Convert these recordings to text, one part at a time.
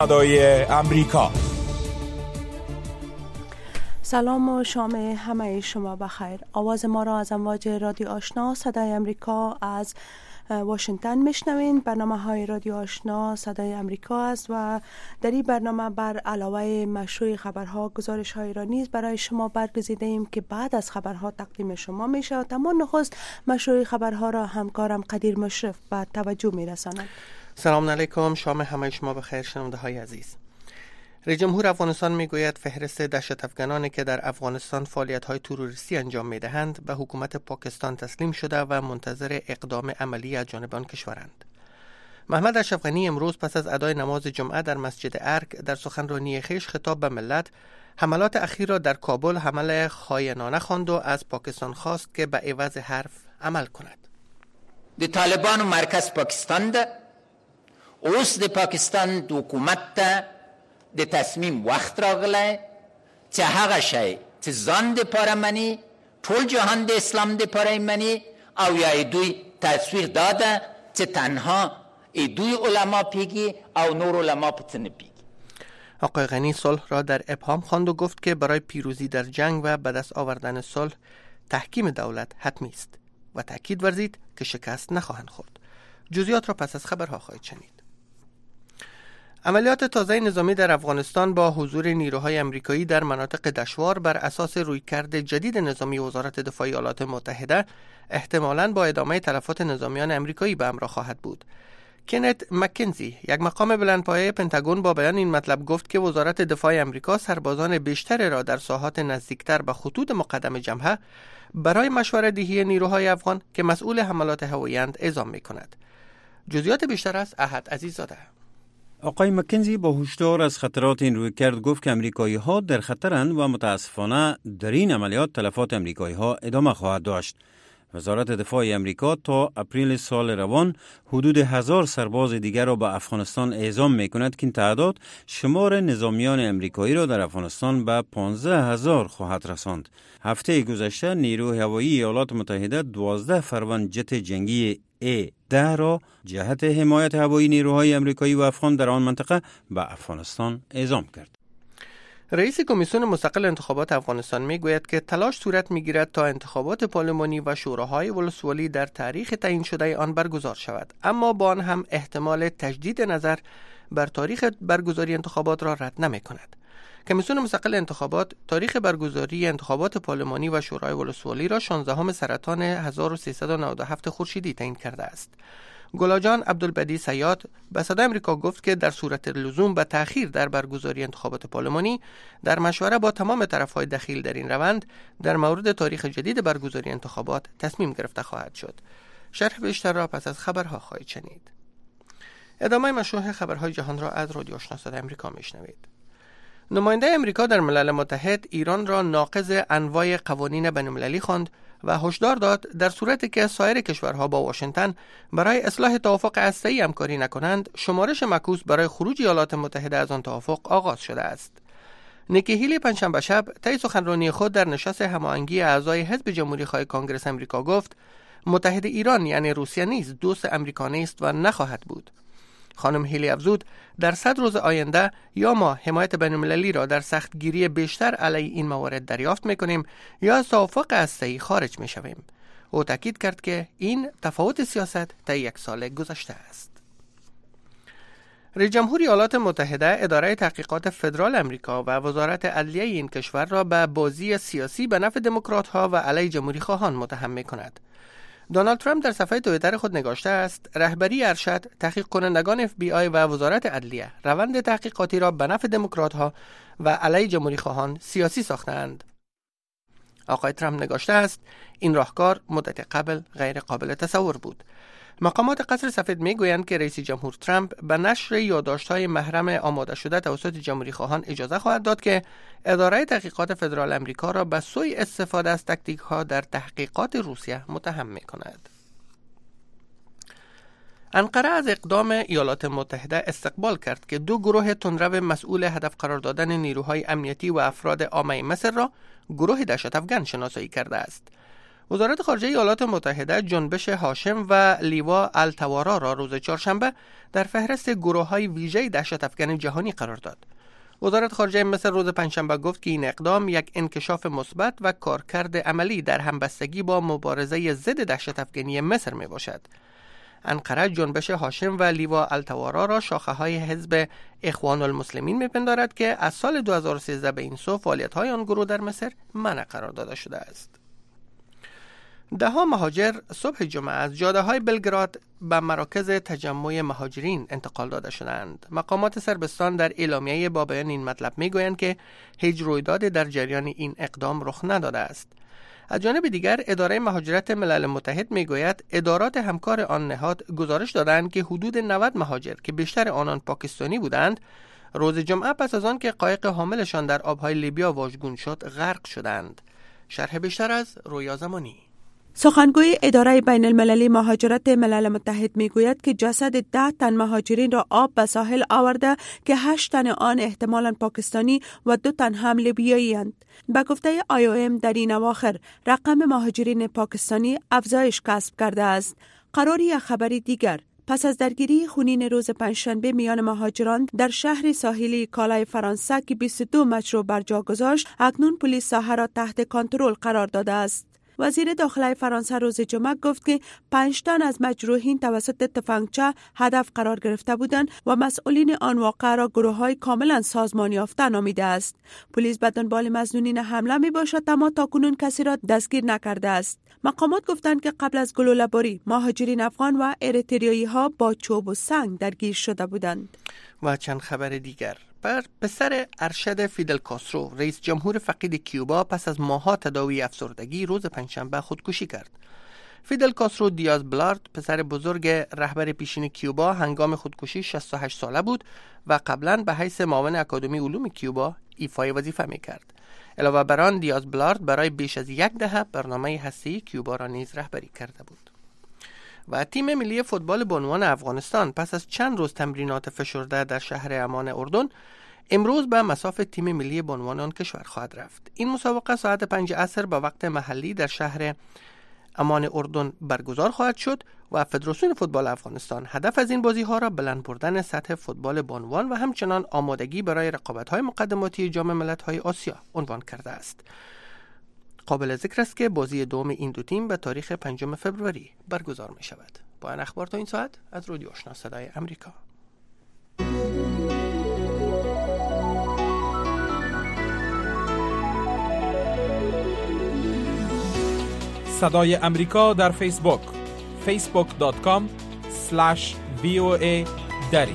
صدای امریکا. سلام و شام همه شما بخیر. آواز ما را از امواج رادیو آشنا صدای امریکا از واشنگتن میشنوین. برنامه های رادیو آشنا صدای امریکا است و در این برنامه بر علاوه مشروع خبرها گزارش های را نیز برای شما برگزیده ایم که بعد از خبرها تقدیم شما می شود. اما نخست مشروع خبرها را همکارم قدیر مشرف به توجه می رساند. سلام علیکم، شام همه شما بخیر شنونده های عزیز. رئیس جمهور افغانستان میگوید فهرست دهشت افغانانی که در افغانستان فعالیت‌های تروریستی انجام می‌دهند به حکومت پاکستان تسلیم شده و منتظر اقدام عملی از جانب آن کشورند. محمد اشرف غنی امروز پس از ادای نماز جمعه در مسجد ارگ در سخنرانی خویش خطاب به ملت حملات اخیر را در کابل حمله خائنانه خواند و از پاکستان خواست که به عوض حرف عمل کند. د طالبانو مرکز پاکستان ده، اوس د پاکستان د حکومت ته د تصمیم وخت راغلی چې هغه شی چې ځان دپاره مني ټول جهان د اسلام دپاره مني او یا دوی تصویر داده چې تنها دوی علما پیگی او نور علما په څه نه پیگی. آقای غنی صلح را در ابهام خواند و گفت که برای پیروزی در جنگ و به دست آوردن صلح تحکیم دولت حتمی است و تأکید ورزید که شکست نخواهند خورد. جزئیات را پس از خبرها خواهید شنید. عملیات تازه نظامی در افغانستان با حضور نیروهای امریکایی در مناطق دشوار بر اساس رویکرد جدید نظامی وزارت دفاع ایالات متحده احتمالاً با ادامه تلفات نظامیان امریکایی به همراه خواهد بود. کنت مکنزی، یک مقام بلندپایه پنتاگون، با بیان این مطلب گفت که وزارت دفاع امریکا سربازان بیشتر را در ساحات نزدیکتر به خطوط مقدم جبهه برای مشورت دهی نیروهای افغان که مسئول حملات هوایی‌اند اعزام می‌کند. جزئیات بیشتر از احد عزیززاده. آقای مکنزی با هشدار از خطرات این رویکرد گفت که امریکایی‌ها در خطرند و متاسفانه در این عملیات تلفات امریکایی‌ها ادامه خواهد داشت. وزارت دفاع امریکا تا اپریل سال روان حدود 1000 سرباز دیگر را به افغانستان اعزام می‌کند که این تعداد شمار نظامیان امریکایی را در افغانستان به 15000 خواهد رساند. هفته گذشته نیروی هوایی ایالات متحده 12 فروند جت جنگی A-10 را جهت حمایت هوایی نیروهای امریکایی و افغان در آن منطقه به افغانستان اعزام کرد. رئیس کمیسیون مستقل انتخابات افغانستان میگوید که تلاش صورت میگیرد تا انتخابات پارلمانی و شوراهای ولسوالی در تاریخ تعیین شده آن برگزار شود، اما با آن هم احتمال تجدید نظر بر تاریخ برگزاری انتخابات را رد نمی‌کند. کمیسیون مستقل انتخابات تاریخ برگزاری انتخابات پارلمانی و شورای ولسوالی را 16 سرطان 1397 خورشیدی تعیین کرده است. گلاجان عبدالبدی سیاد به صدای امریکا گفت که در صورت لزوم به تأخیر در برگزاری انتخابات پارلمانی در مشوره با تمام طرف‌های دخیل در این روند در مورد تاریخ جدید برگزاری انتخابات تصمیم گرفته خواهد شد. شرح بیشتر را پس از خبرها خواهید شنید. ادامه مشروع خبرهای جهان را از رادیو آشنا صدای امریکا میشنوید. نماینده امریکا در ملل متحد ایران را ناقض انواع قوانین بین‌المللی خواند و هشدار داد در صورتی که سایر کشورها با واشنگتن برای اصلاح توافق هسته‌ای همکاری نکنند، شمارش معکوس برای خروج ایالات متحده از آن توافق آغاز شده است. نیکی هیلی پنجشنبه شب طی سخنرانی خود در نشست هماهنگی اعضای حزب جمهوری‌خواه کانگرس امریکا گفت متحد ایران یعنی روسیه نیز دوست امریکا نیست و نخواهد بود. خانم هیلی افزود در 100 روز آینده یا ما حمایت بین‌المللی را در سختگیری بیشتر علیه این موارد دریافت می‌کنیم یا از توافق هسته‌ای خارج می‌شویم. او تاکید کرد که این تفاوت سیاست طی 1 سال گذشته است. رئیس جمهور ایالات متحده اداره تحقیقات فدرال امریکا و وزارت عدلیه این کشور را به بازی سیاسی به نفع دموکرات‌ها و علیه جمهوری‌خواهان متهم می‌کند. دونالد ترامپ در صفحه توییتر خود نگاشته است رهبری ارشد، تحقیق کنندگان FBI و وزارت عدلیه روند تحقیقاتی را به نفع دموکرات‌ها و علیه جمهوری‌خواهان سیاسی ساختند. آقای ترامپ نگاشته است این راهکار مدت قبل غیر قابل تصور بود. مقامات قصر سفید میگویند که رئیس جمهور ترامپ به نشر یادداشت‌های محرم آماده شده توسط جمهوری‌خواهان اجازه خواهد داد که اداره تحقیقات فدرال امریکا را به سوی استفاده از تاکتیک‌ها در تحقیقات روسیه متهم می‌کند. انقره از اقدام ایالات متحده استقبال کرد که 2 گروه تندرو مسئول هدف قرار دادن نیروهای امنیتی و افراد عامه مصر را گروه دهشت افغان شناسایی کرده است. وزارت خارجه ایالات متحده جنبش هاشم و لیوا التوارا را روز چهارشنبه در فهرست گروه‌های ویژه دهشت افکن جهانی قرار داد. وزارت خارجه مصر روز پنجشنبه گفت که این اقدام یک انکشاف مثبت و کارکرد عملی در همبستگی با مبارزه ضد دهشت افکنی مصر می باشد. انقره جنبش هاشم و لیوا التوارا را شاخه‌های حزب اخوان المسلمین می‌پندارد که از سال 2013 به این سو فعالیت‌های آن گروه در مصر منع قرار داده شده است. ده‌ها مهاجر صبح جمعه از جاده‌های بلگراد به مراکز تجمع مهاجرین انتقال داده شدند. مقامات صربستان در اعلامیه با بیان این مطلب می‌گویند که هیچ رویدادی در جریان این اقدام رخ نداده است. از جانب دیگر اداره مهاجرت ملل متحد میگوید ادارات همکار آن نهاد گزارش دادند که حدود 90 مهاجر که بیشتر آنان پاکستانی بودند روز جمعه پس از آن که قایق حاملشان در آبهای لیبیا واژگون شد غرق شدند. شرح بیشتر از رویا زمانی. سخنگوی اداره بین المللی مهاجرت ملل متحد میگوید که جسد 10 تن مهاجرین را آب به ساحل آورده که 8 تن آن احتمالاً پاکستانی و 2 تن هم لیبیایی اند. به گفته IOM در این اواخر رقم مهاجرین پاکستانی افزایش کسب کرده است. قراری یک خبری دیگر پس از درگیری خونین روز پنجشنبه میان مهاجران در شهر ساحلی کالای فرانسه که 22 مجروح بر جا گذاشت، اکنون پلیس ساحه را تحت کنترل قرار داده است. وزیر داخلی فرانسه روز جمعه گفت که 5 تن از مجروحین توسط تفنگچه هدف قرار گرفته بودند و مسئولین آن واقعه را گروه‌های کاملا سازمان یافته نامیده است. پلیس به دنبال مظنونین حمله می باشد اما تاکنون کسی را دستگیر نکرده است. مقامات گفتند که قبل از گلوله‌باری مهاجرین افغان و اریتریایی ها با چوب و سنگ درگیر شده بودند. و چند خبر دیگر. پسر ارشد فیدل کاسترو رئیس جمهور فقید کیوبا پس از ماه‌ها تداوی افسردگی روز پنجشنبه خودکشی کرد. فیدل کاسترو دیاز بلارد پسر بزرگ رهبر پیشین کیوبا هنگام خودکشی 68 ساله بود و قبلا به حیث معاون اکادمی علوم کیوبا ایفای وظیفه می‌کرد. علاوه بر آن دیاز بلارد برای بیش از 1 دهه برنامه هسته‌ای کیوبا را نیز رهبری کرده بود. و تیم ملی فوتبال بانوان افغانستان پس از چند روز تمرینات فشرده در شهر امان اردن امروز به مصاف تیم ملی بانوان آن کشور خواهد رفت. این مسابقه ساعت 5 عصر به وقت محلی در شهر امان اردن برگزار خواهد شد و فدراسیون فوتبال افغانستان هدف از این بازی‌ها را بلند بردن سطح فوتبال بانوان و همچنان آمادگی برای رقابت‌های مقدماتی جام ملت‌های آسیا عنوان کرده است. قابل ذکر است که بازی دوم این دو تیم به تاریخ 5 فوریه برگزار می شود. با این اخبار تا این ساعت از رادیو آشنا صدای امریکا. صدای امریکا در فیسبوک facebook.com/VOA دری.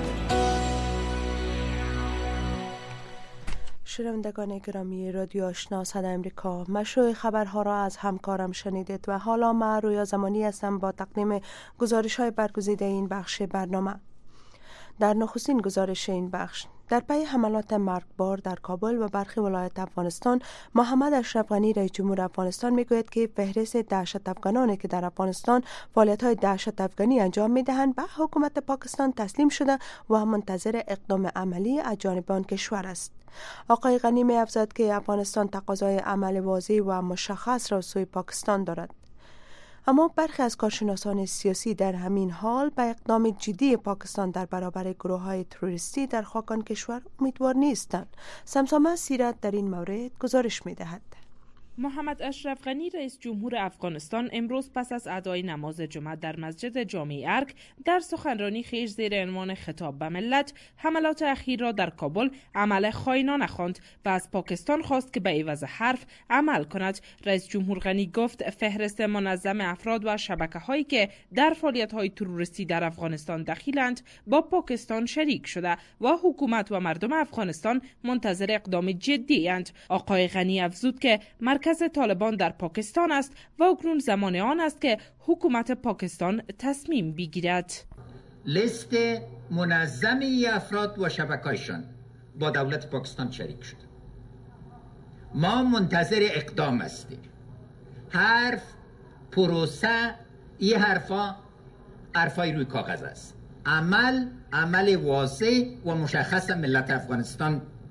شنوندگان گرامی رادیو آشنا صدای امریکا، مشروع خبرها را از همکارم شنیدید و حالا من رویا زمانی هستم با تقدیم گزارش‌های برگزیده این بخش برنامه. در نخستین گزارش این بخش، در پی حملات مرگبار در کابل و برخی ولایات افغانستان، محمد اشرف غنی رئیس جمهور افغانستان میگوید که فهرست دهشت افغانانی که در افغانستان فعالیت‌های دهشت افغانی انجام میدهند به حکومت پاکستان تسلیم شده و منتظر اقدام عملی از جانب آن کشور است. آقای غنی می افزود که افغانستان تقاضای عمل واضح و مشخص را سوی پاکستان دارد. اما برخی از کارشناسان سیاسی در همین حال به اقدام جدی پاکستان در برابر گروه‌های تروریستی در خاک آن کشور امیدوار نیستند. سمسامه سیرت در این مورد گزارش می‌دهد. محمد اشرف غنی رئیس جمهور افغانستان امروز پس از ادای نماز جمعه در مسجد جامع ارگ در سخنرانی خویش زیر عنوان خطاب به ملت حملات اخیر را در کابل عمل خائنانه خواند و از پاکستان خواست که به عوض حرف عمل کند. رئیس جمهور غنی گفت فهرست منظم افراد و شبکه‌هایی که در فعالیت‌های تروریستی در افغانستان دخیلند با پاکستان شریک شده و حکومت و مردم افغانستان منتظر اقدام جدی اند. آقای غنی افزود که مرکز طالبان در پاکستان است و اکنون زمان آن است که حکومت پاکستان تصمیم بگیرد. لیست منظمی افراد و شبکه‌هایشان با دولت پاکستان شریک شده. ما منتظر اقدام هستیم. حرف، پروسه، این حرفای روی کاغذ است. عمل واضح و مشخص ملت افغانستان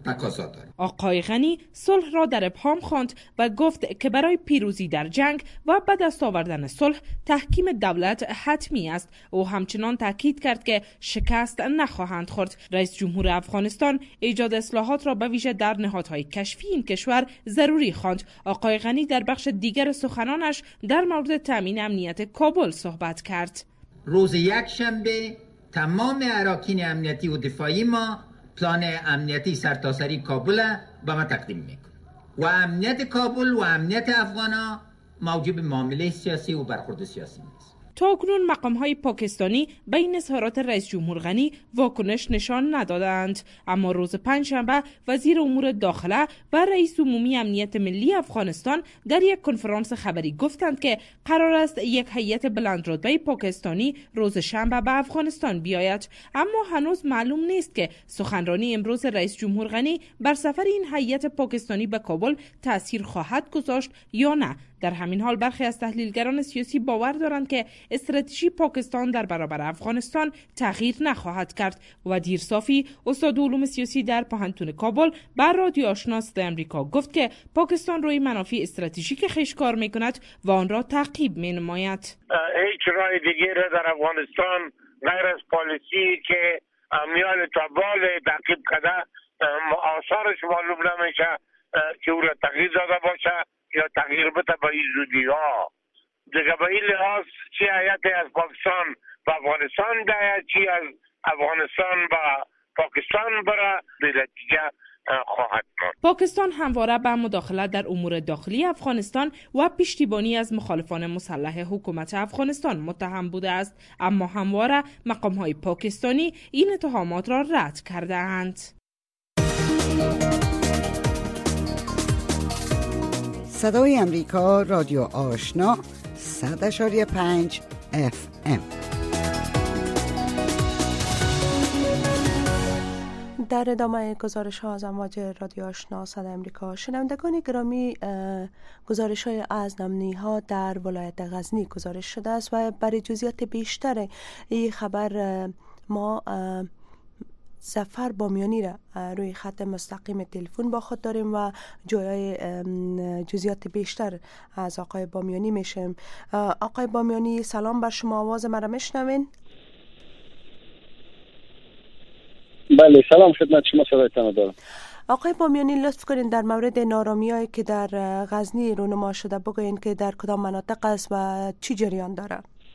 تقاضا داریم. آقای غنی صلح را در ابهام خواند و گفت که برای پیروزی در جنگ و به دست آوردن صلح تحکیم دولت حتمی است. او همچنان تاکید کرد که شکست نخواهند خورد. رئیس جمهور افغانستان ایجاد اصلاحات را به ویژه در نهادهای کشفی این کشور ضروری خواند. آقای غنی در بخش دیگر سخنانش در مورد تامین امنیت کابل صحبت کرد. روز یکشنبه تمام اراکین امنیتی و دفاعی ما پلان امنیتی سرتاسری کابل به ما تقدیم میکنه و امنیت کابل و امنیت افغانا موجب معامله سیاسی و برخورد سیاسی نیست. تاکنون مقام‌های پاکستانی بین اظهارات رئیس جمهور غنی واکنش نشان ندادند، اما روز پنجشنبه وزیر امور داخله و رئیس عمومی امنیت ملی افغانستان در یک کنفرانس خبری گفتند که قرار است یک هیئت بلندرتبه پاکستانی روز شنبه به افغانستان بیاید، اما هنوز معلوم نیست که سخنرانی امروز رئیس جمهور غنی بر سفر این هیئت پاکستانی به کابل تأثیر خواهد گذاشت یا نه. در همین حال برخی از تحلیلگران سیاسی باور دارند که استراتژی پاکستان در برابر افغانستان تغییر نخواهد کرد و دیرصافی استاد علوم سیاسی در پوهنتون کابل بر رادیو آشنا صدای آمریکا گفت که پاکستان روی منافع استراتژیک خویش کار میکند و آن را تعقیب مینماید. هیچ راه دیگری در افغانستان غیر از پالیسی که میال تابال تعقیب کرده آثارش معلوم نمیشه که او را تغییر داده باشه یا تغییر بده به این زودی ها. دیگه به این لحاظ چی هیئتی از پاکستان به افغانستان بیاید، چی از افغانستان به پاکستان بره، به نتیجه خواهد ماند. پاکستان همواره به مداخله در امور داخلی افغانستان و پشتیبانی از مخالفان مسلح حکومت افغانستان متهم بوده است، اما همواره مقام‌های پاکستانی این اتهامات را رد کرده اند. صدای امریکا رادیو آشنا 100.5 FM. در ادامه گزارش ها از امواج رادیو آشنا صدای امریکا، شنوندگان گرامی، گزارش های از نمونی ها در ولایت غزنی گزارش شده است و برای جزئیات بیشتر این خبر ما ظفر بامیانی را روی خط مستقیم تلفن با خود داریم و جای جزئیات بیشتر از آقای بامیانی میشیم. آقای بامیانی سلام بر شما، آواز مرا میشنوین؟ بله سلام خدمت شما، صدایتان دارم. آقای بامیانی لطف کنین در مورد نارامیایی که در غزنی رونما شده بگوین که در کدام مناطق است و چی جریان داره؟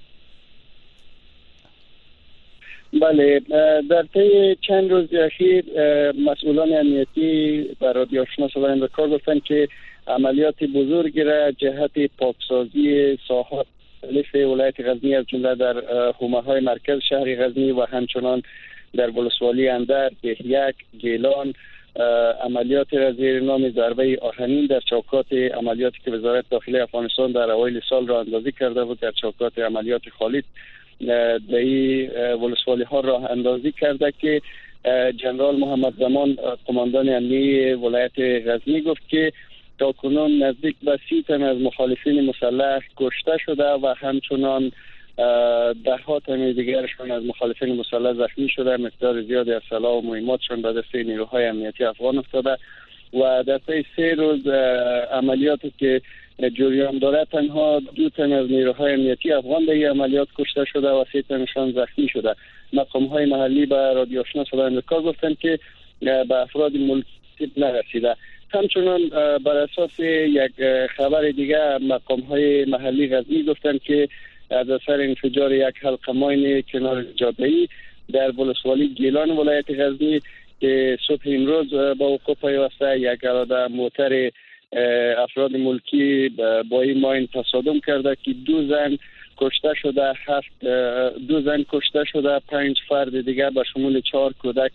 بله، در طی چند روز اخیر مسئولان امنیتی بر رادیو آشنا صدای امریکا گفتند که عملیات بزرگی را جهت پاکسازی ساحات مختلف ولایت غزنی از جمله در حومه‌های مرکز شهر غزنی و همچنان در ولسوالی اندر، بهیک، گیلان عملیات را زیر نام ضربه آهنین در چوکات عملیاتی که وزارت داخلی افغانستان در اوایل سال را اندازی کرده بود در چوکات عملیات خالد در این ولسوالی ها راه اندازی کرده که جنرال محمد زمان قماندان امنیتی ولایت غزنی گفت که تاکنون نزدیک به 30 تن از مخالفین مسلح کشته شده و همچنان ده ها تن دیگرشون از مخالفین مسلح زخمی شده. مقدار زیادی از سلاح و مهماتشون به دست نیروهای امنیتی افغان افتاده و در طی 3 روز عملیاتی که جریان داره تنها 2 تن از نیروهای امنیتی افغان در این عملیات کشته شده و 3 تنشان زخمی شده. مقام‌های محلی به رادیو آشنا صدای آمریکا گفتند که به افراد ملکی نرسیده. همچنان بر اساس یک خبر دیگه مقام‌های محلی غزنی گفتند که از اثر انفجار یک حلقه ماین کنار جاده‌ای در ولسوالی گیلان ولایت غزنی که صبح امروز با وقوع پیوسته یک اراده موتر افراد ملکی با این ماین تصادم کرده که 2 زن کشته شده، 2 زن کشته شده، 5 فرد دیگر به شمول 4 کودک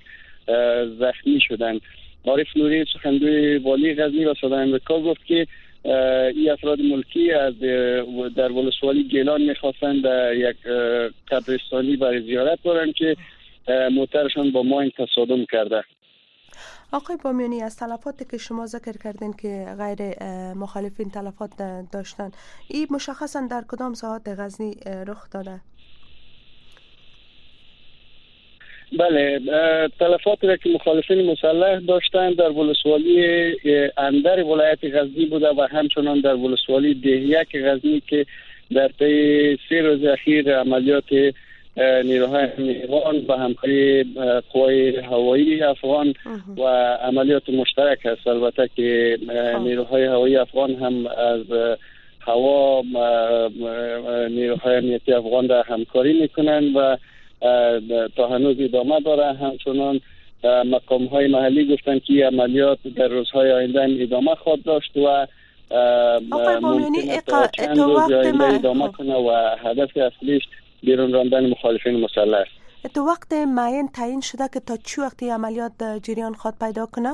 زخمی شدند. عارف نوری سخنگوی والی غزنی و صدای آمریکا گفت که این افراد ملکی از در ولسوالی گیلان میخواستند یک قبرستانی برای زیارت برن که موترشان با ماین تصادم کرده. آقای بامیانی، از تلفاتی که شما ذکر کردین که غیر مخالفین تلفات داشتن، این مشخصا در کدام ساحات غزنی رخ داده؟ بله، تلفاتی را که مخالفین مسلح داشتند در ولسوالی اندر ولایت غزنی بوده و همچنان در ولسوالی دهیک غزنی که در طی 3 روز اخیر عملیات نیروهای افغان و همکاری قوای هوایی افغان و عملیات مشترک است. البته که نیروهای هوایی افغان هم از هوا نیروهای امنیتی افغان را همکاری میکنند و تا هنوز ادامه داره. همچنان مقام های محلی گفتند که عملیات در روزهای آینده ادامه خواهد داشت و ممکنه تا چند روز آینده ادامه کنه و هدف اصلیش بیرون راندن مخالفین مسلح است. تو وقت معین تعیین شده که تا چه وقتی عملیات جریان خواهد پیدا کنه؟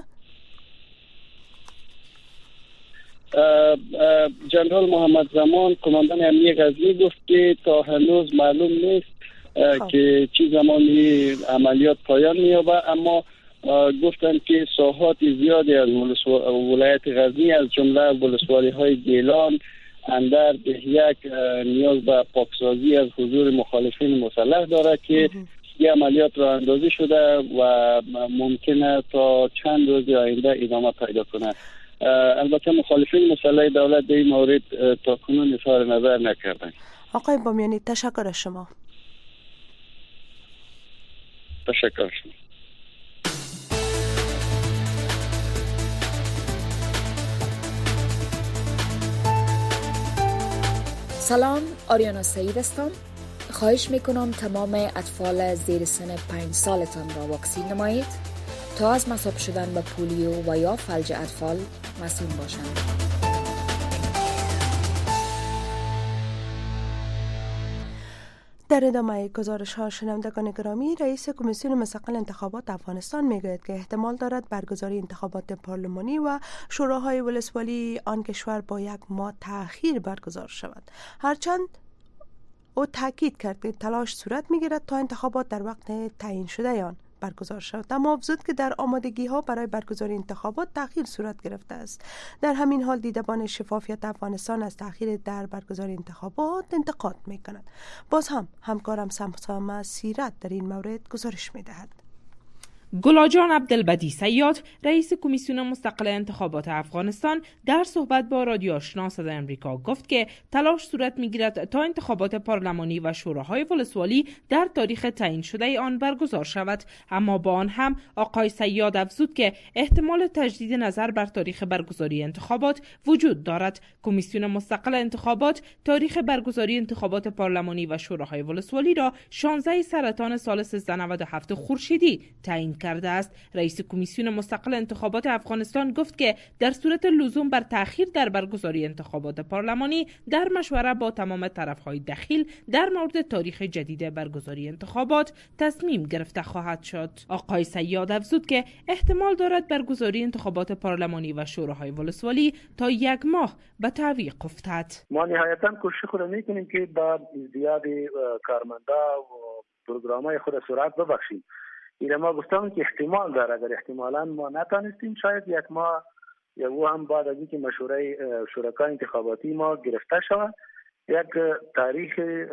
جنرال محمد زمان کماندان امنیتی غزنی گفت که تا هنوز معلوم نیست که چه زمانی عملیات پایان می‌یابد، اما گفتند که ساحات زیادی از ولایت غزنی از جمله ولسوالی‌های گیلان، اندر، دهیک نیاز به پاکسازی از حضور مخالفین مسلح دارد که این عملیات را اندازی شده و ممکنه تا چند روز آینده ادامه پیدا کنه. البته مخالفین مسلح دولت در این مورد تا کنون اظهار نظر نکردند. آقای بامیانی تشکر از شما. تشکر شما. سلام، آریانا سعید هستم. خواهش میکنم تمام اطفال زیر سن 5 سالتان را واکسین نمایید تا از مصاب شدن به پولیو و یا فلج اطفال مسئول باشند. در ادامه گزارش ها شنوندگان گرامی، رئیس کمیسیون مستقل انتخابات افغانستان میگوید که احتمال دارد برگزاری انتخابات پارلمانی و شوراهای ولسوالی آن کشور با 1 ماه تأخیر برگزار شود. هرچند او تاکید کرد که تلاش صورت میگیرد تا انتخابات در وقت تعیین شده آن برگزار شود، اما افزود که در آمادگی ها برای برگزاری انتخابات تأخیر صورت گرفته است. در همین حال دیدبان شفافیت افغانستان از تأخیر در برگزاری انتخابات انتقاد می کند. باز هم همکارم سمسامه سیرت در این مورد گزارش می دهد. گلاجان عبدالبدی صیاد، رئیس کمیسیون مستقل انتخابات افغانستان، در صحبت با رادیو آشنا صدای امریکا گفت که تلاش صورت می‌گیرد تا انتخابات پارلمانی و شوراهای ولسوالی در تاریخ تعیین شده آن برگزار شود، اما با آن هم آقای صیاد افزود که احتمال تجدید نظر بر تاریخ برگزاری انتخابات وجود دارد. کمیسیون مستقل انتخابات تاریخ برگزاری انتخابات پارلمانی و شوراهای ولسوالی را 16 سرطان سال 1397 خورشیدی تعیین کرده است. رئیس کمیسیون مستقل انتخابات افغانستان گفت که در صورت لزوم بر تأخیر در برگزاری انتخابات پارلمانی در مشوره با تمام طرف‌های دخیل در مورد تاریخ جدید برگزاری انتخابات تصمیم گرفته خواهد شد. آقای صیاد افزود که احتمال دارد برگزاری انتخابات پارلمانی و شوراهای ولسوالی تا 1 ماه به تعویق افتد. ما نهایتاً کوشش خود می‌کنیم که با ازدیاد کارمندا و پروگرام‌های خود سرعت ببخشیم. این ما گفتم که احتمال داره، اگر احتمالاً ما نتانستیم شاید 1 ماه یا او هم بعد از اینکه مشوره شرکای انتخاباتی ما گرفته شود، یک تاریخ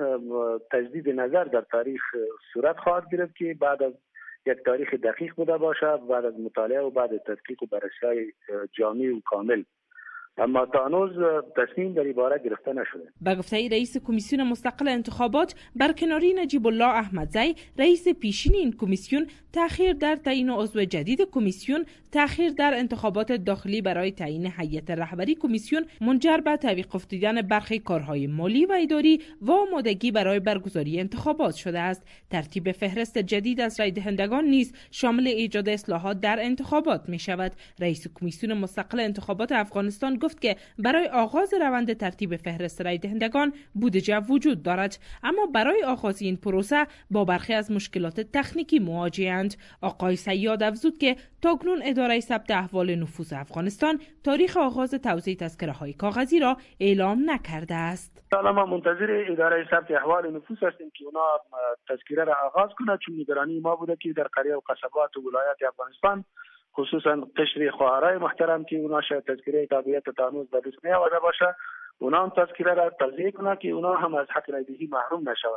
تجدید نظر در تاریخ صورت خواهد گرفت که بعد از یک تاریخ دقیق بوده باشه، بعد از مطالعه و بعد از تحقیق و بررسی جامع و کامل. اما تا هنوز تصمیم در این باره گرفته نشده. به گفته رئیس کمیسیون مستقل انتخابات برکناری نجیب الله احمدزی، رئیس پیشین این کمیسیون، تأخیر در تعیین عضو جدید کمیسیون، تأخیر در انتخابات داخلی برای تعیین هیئت رهبری کمیسیون منجر به تعویق افتادن برخی کارهای مالی و اداری و آمادگی برای برگزاری انتخابات شده است. ترتیب فهرست جدید از رای دهندگان نیز شامل ایجاد اصلاحات در انتخابات می شود. رئیس کمیسیون مستقل انتخابات افغانستان گفت که برای آغاز روند ترتیب فهرست رای دهندگان بودجه وجود دارد، اما برای آغاز این پروسه با برخی از مشکلات تکنیکی مواجه‌اند. آقای صیاد افزود که تاکنون اداره ثبت احوال نفوس افغانستان تاریخ آغاز توزیع تذکره‌های کاغذی را اعلام نکرده است. حالا ما منتظر اداره ثبت احوال نفوس هستیم که اونا تذکره را آغاز کنه، چون نگرانی ما بوده که در قریه و قصبات و ولایات افغانستان خصوصا قشر خواهرای محترم که اونا شاید تذکره تابعیت تانوز به دست نیاورده باشه، اونا هم تذکره را توزیع کنه که اونا هم از حق رایدهی محروم نشوند.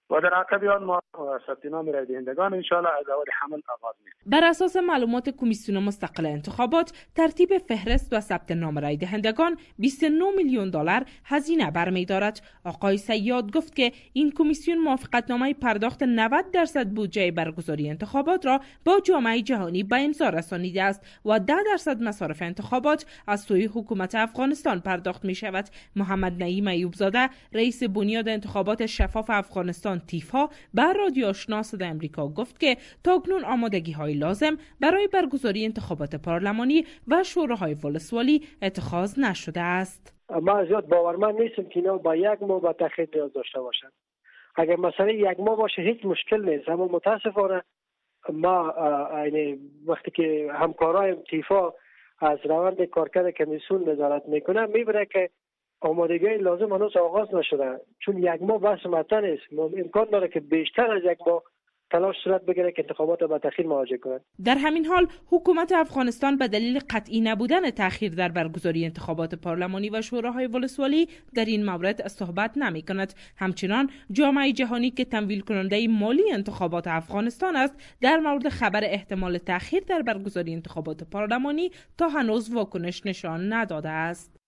و در عقب آن ما ثبت نام رای دهندگان ان شاء الله از اول حمل آغاز می‌کنیم. بر اساس معلومات کمیسیون مستقل انتخابات، ترتیب فهرست و ثبت نام رای دهندگان 29 میلیون دلار هزینه برمی‌دارد. آقای سیاد گفت که این کمیسیون موافقتنامه پرداخت 90% بودجه برگزاری انتخابات را با جامعه جهانی به امضا رسانیده است و 10% مصارف انتخابات از سوی حکومت افغانستان پرداخت می‌شود. محمد نعیم ایوبزاده، رئیس بنیاد انتخابات شفاف افغانستان تیفا، بر رادیو آشنا صدای آمریکا گفت که تاکنون آمادگی‌های لازم برای برگزاری انتخابات پارلمانی و شوراهای ولسوالی اتخاذ نشده است. ما زیاد باورمند نیستم که اینا با یک ماه با تأخیر نیاز داشته باشند. اگر مثلا یک ماه باشه هیچ مشکل نیست، اما متاسفانه ما وقتی که همکارای تیفا از روند کارکرد کمیسیون نظارت میکنه میبره که آمادگی لازم هنوز آغاز نشده، چون یک ماه بس مطلع نیست. امکان داره که بیشتر از یک ماه تلاش صورت بگیره که انتخابات به تأخیر مواجه کنند. در همین حال حکومت افغانستان به دلیل قطعی نبودن تأخیر در برگزاری انتخابات پارلمانی و شوراهای ولسوالی در این مورد صحبت نمی کند. همچنان جامعه جهانی که تمویل کننده مالی انتخابات افغانستان است، در مورد خبر احتمال تأخیر در برگزاری انتخابات پارلمانی تا هنوز واکنش نشان نداده است.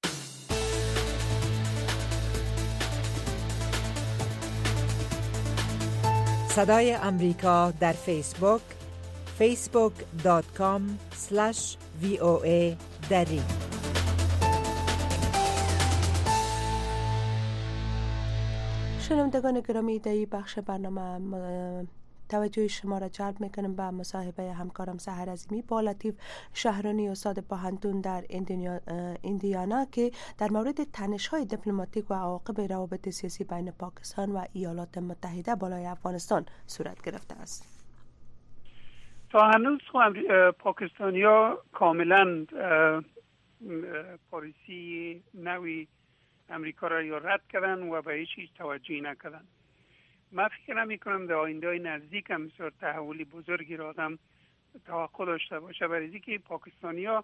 صدای امریکا در فیسبوک facebook.com/VOA دری. شنوندگان گرامی، در این بخش برنامه توجه شما را جلب میکنم به مصاحبه همکارم سحر عظیمی با لطیف شهرانی، استاد پوهنتون در ایندیانا، که در مورد تنش‌های دیپلماتیک و عواقب روابط سیاسی بین پاکستان و ایالات متحده بالای افغانستان صورت گرفته است. تا هنوز پاکستانیا کاملا پالیسی نوی امریکا را یا رد کردن و به هیچ چیز توجهی نکردن. من فکر نمی کنم در آینده نزدیک هم بسیار تحولی بزرگی را آدم توقع داشته باشه، برای اینکه پاکستانیا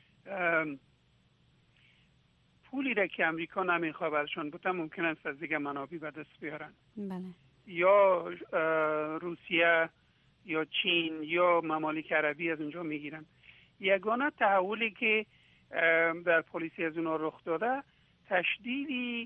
پولی را که امریکا نمیخواد برشان بوده ممکن است از دیگه منابع به دست بیارن. بله. یا روسیه یا چین یا ممالک عربی از اونجا میگیرن. یگانه تحولی که در پلیسی از اونها رخ داده تشدیدی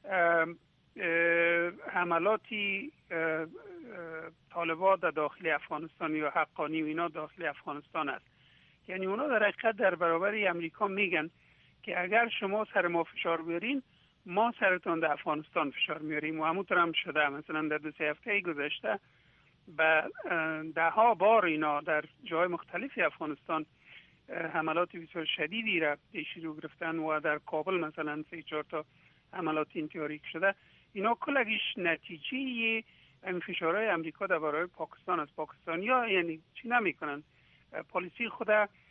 حملاتی طالبان در داخل افغانستان یا حقانی و اینا داخل افغانستان است. یعنی اونا در حقیقت در برابر امریکا میگن که اگر شما سر ما فشار بیارین ما سرتون در افغانستان فشار میاریم و همونطور هم شده. مثلا در 2-3 هفته گذشته به 10 بار اینا در جای مختلفی افغانستان حملات بسیار شدیدی را پیش رو گرفتن و در کابل مثلا 3-4 تا حملات انتحاری شده. اینا کلگیش نتیجه این فشارهای امریکا در برابر پاکستان است. پاکستانیا یعنی چی نمیکنن؟ پالیسی خود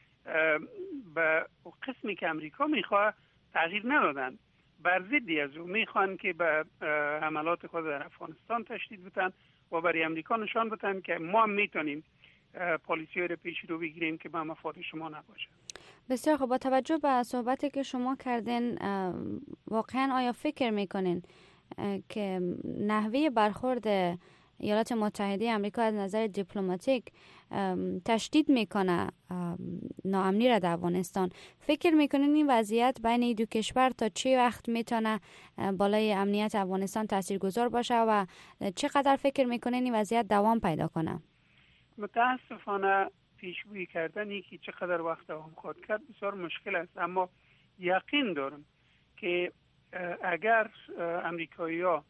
به قسمی که امریکا میخواد تغییر ندادن، بر ضدی از او میخوان که به حملات خود در افغانستان تشدید بتن و برای امریکا نشان بدن که ما هم میتونیم پالیسی رو پیش رو بگیریم که به مفاد شما نباشه. بسیار خب، با توجه به صحبتی که شما کردین، واقعا آیا فکر میکنین که نحوه برخورد ایالات متحده آمریکا از نظر دیپلماتیک تشدید میکنه ناامنی را در افغانستان؟ فکر میکنین این وضعیت بین این دو کشور تا چه وقت میتونه بالای امنیت افغانستان تاثیرگذار باشه و چقدر فکر میکنین این وضعیت دوام پیدا کنه؟ متاسفانه پیشگویی کردنی که چقدر وقت دوام خواهد کرد بسیار مشکل است، اما یقین دارم که اگر امریکایی‌ها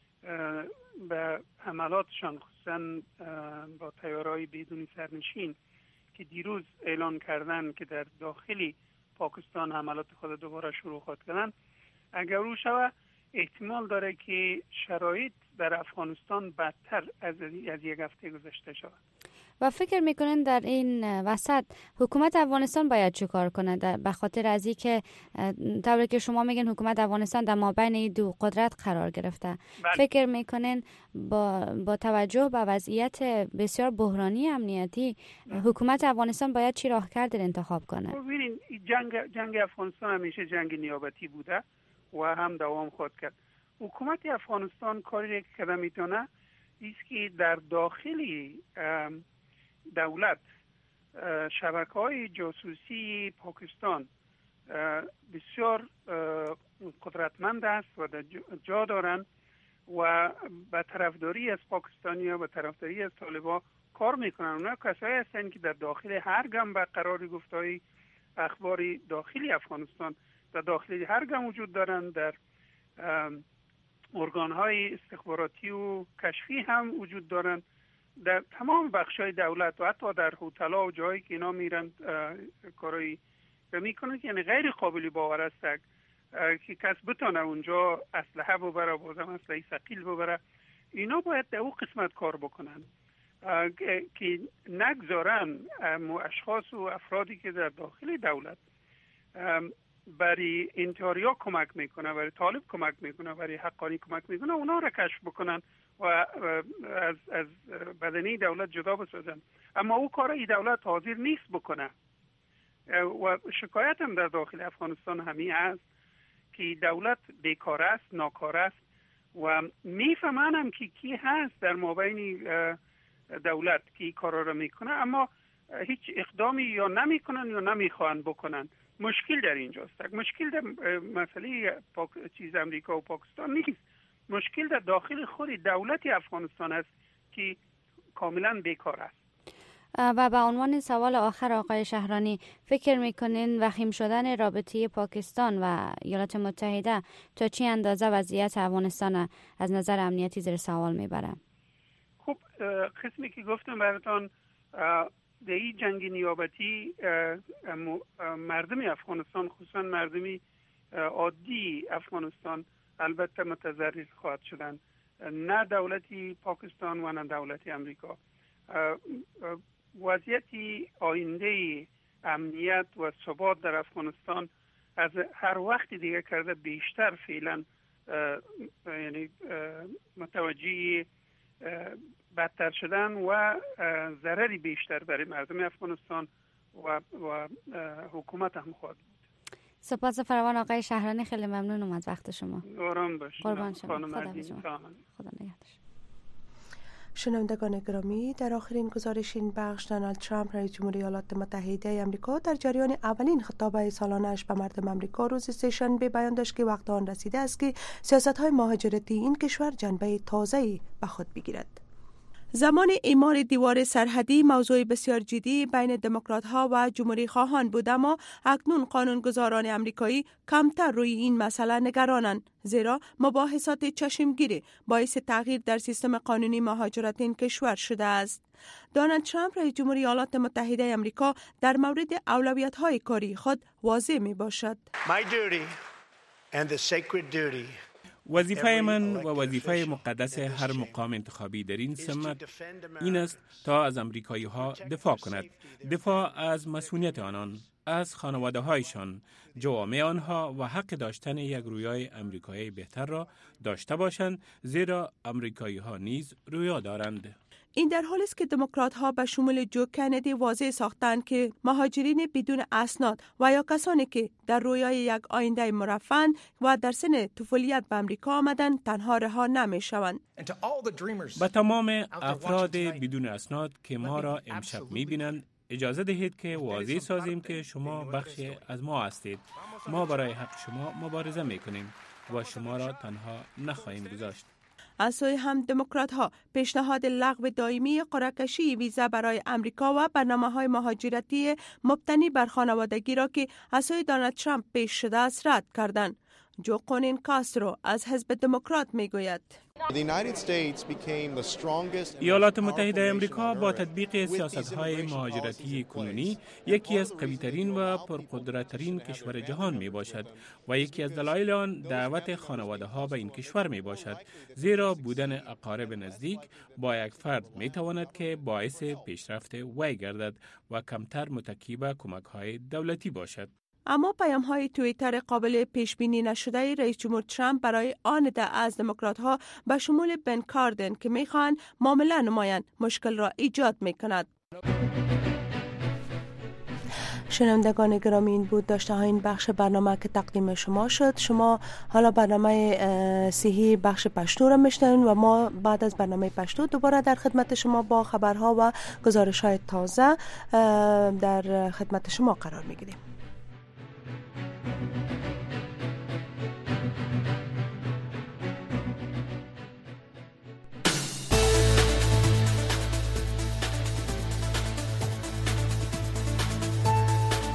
به حملاتشان خصوصا با طیاره‌های بدون سرنشین که دیروز اعلان کردن که در داخلی پاکستان حملات خود دوباره شروع خواهد کردن، اگر رو شود احتمال داره که شرایط در افغانستان بدتر از یک هفته گذشته شود. و فکر میکنن در این وسط حکومت افغانستان باید چه کار کنه؟ به خاطر از اینکه طوری که شما میگن حکومت افغانستان در مابین این دو قدرت قرار گرفته، فکر میکنن با توجه به وضعیت بسیار بحرانی امنیتی حکومت افغانستان باید چی راهکردی انتخاب کنه؟ ببینید جنگ افغانستان همیشه جنگ نیابتی بوده و هم دوام خواهد کرد. حکومت افغانستان کاری که میتونه است که در داخل دولت شبکه‌های جاسوسی پاکستان بسیار قدرتمند است و جا دارند و به طرفداری از پاکستانی‌ها و طرفداری از طالبان کار میکنن. اونا کسایی هستند که در داخل هر گام به قرار گفتهای اخباری داخلی افغانستان در داخل هر گام وجود دارند، در ارگان‌های استخباراتی و کشفی هم وجود دارند، در تمام بخش‌های دولت و حتی در هتل‌ها و جایی که اینا میرن کارایی میکنن، یعنی غیر قابل باور است که کس بتونه اونجا اسلحه ببره، بازم اسلحه ثقیل ببره. اینا باید در اون قسمت کار بکنن که نگذارن اشخاص و افرادی که در داخل دولت برای انتحاریا کمک میکنه، برای طالب کمک میکنه، برای حقانی کمک میکنه، اونا را کشف بکنن و از بدنه دولت جدا بسازن. اما او کار ای دولت حاضر نیست بکنه و شکایت هم در داخل افغانستان همین است که دولت بیکار است، ناکار است و میفهمن هم که کی هست در مابین دولت که این کارا را میکنه، اما هیچ اقدامی یا نمیکنن یا نمیخوان بکنن. مشکل در اینجاست. مشکل در مسئله امریکا و پاکستان نیست. مشکل در داخل خود دولت افغانستان است که کاملا بیکار است. و به عنوان سوال آخر آقای شهرانی، فکر میکنین وخیم شدن رابطه پاکستان و ایالات متحده تا چه اندازه وضعیت افغانستان از نظر امنیتی زیر سوال میبره؟ خب قسمی که گفتم براتون، در این جنگ نیابتی مردم افغانستان، خصوصا مردم عادی افغانستان، البته متضرر خواهد شدن، نه دولت پاکستان و نه دولت امریکا. وضعیت آینده امنیت و ثبات در افغانستان از هر وقت دیگه کرده بیشتر فعلا یعنی متوجه بدتر شدن و ضرری بیشتر برای مردم افغانستان و حکومت هم خواهد بود. سپاس فراوان آقای شهرانی، خیلی ممنون اومد وقت شما. آرام باش. قربان شما. خدا نگهدار. شنوندگان گرامی، در آخرین گزارش این بخش، دونالد ترامپ رئیس جمهور ایالات متحده آمریکا در جریان اولین خطاب سالانه‌اش به مردم آمریکا روز سه‌شنبه بیان داشت که وقت آن رسیده است که سیاست‌های مهاجرتی این کشور جنبه تازه‌ای به خود بگیرد. زمان اعمال دیوار سرحدی موضوع بسیار جدی بین دموکرات‌ها و جمهوری خواهان بود، اما اکنون قانونگذاران آمریکایی کمتر روی این مسئله نگرانند، زیرا مباحثات چشمگیر باعث تغییر در سیستم قانونی مهاجرت این کشور شده است. دونالد ترامپ رئیس جمهور ایالات متحده آمریکا در مورد اولویت‌های کاری خود واضح می‌باشد. وظیفه من و وظیفه مقدس هر مقام انتخابی در این سمت این است تا از امریکایی ها دفاع کند، دفاع از مسئولیت آنان، از خانواده هایشان، جوامع آنها و حق داشتن یک رویای امریکایی بهتر را داشته باشند، زیرا امریکایی ها نیز رویا دارند. این در حالی است که دموکرات‌ها به شمول جو کندی واضح ساختند که مهاجرین بدون اسناد و یا کسانی که در رویای یک آینده مرفه‌اند و در سن طفولیت به امریکا آمدند تنها رها نمی‌شوند. به تمام افراد بدون اسناد که ما را امشب می‌بینند اجازه دهید که واضح سازیم که شما بخشی از ما هستید. ما برای حق شما مبارزه می‌کنیم و شما را تنها نخواهیم گذاشت. از سوی هم دموکرات‌ها پیشنهاد لغو دائمی قرعه‌کشی ویزا برای امریکا و برنامه‌های مهاجرتی مبتنی بر خانوادگی را که از سوی دونالد ترامپ پیش شده است رد کردند. جو قونین کاسترو از حزب دموکرات میگوید ایالات متحده آمریکا با تطبیق سیاست‌های مهاجرتی کنونی یکی از قوی‌ترین و پرقدرت‌ترین کشور جهان میباشد و یکی از دلایل آن دعوت خانواده‌ها به این کشور میباشد، زیرا بودن اقارب نزدیک با یک فرد میتواند که باعث پیشرفت وی گردد و کمتر متکی به کمک‌های دولتی باشد. اما پیام‌های توییتر قابل پیش بینی نشده رئیس جمهور ترامپ برای آن عده از دموکرات‌ها به شمول بن کاردن که می‌خواهند معامله نمایند مشکل را ایجاد می‌کند. شنوندگان گرامی، این بود داشته های این بخش برنامه که تقدیم شما شد. شما حالا برنامه صحی بخش پشتو را میشنوین و ما بعد از برنامه پشتو دوباره در خدمت شما با خبرها و گزارش های تازه در خدمت شما قرار میگیریم.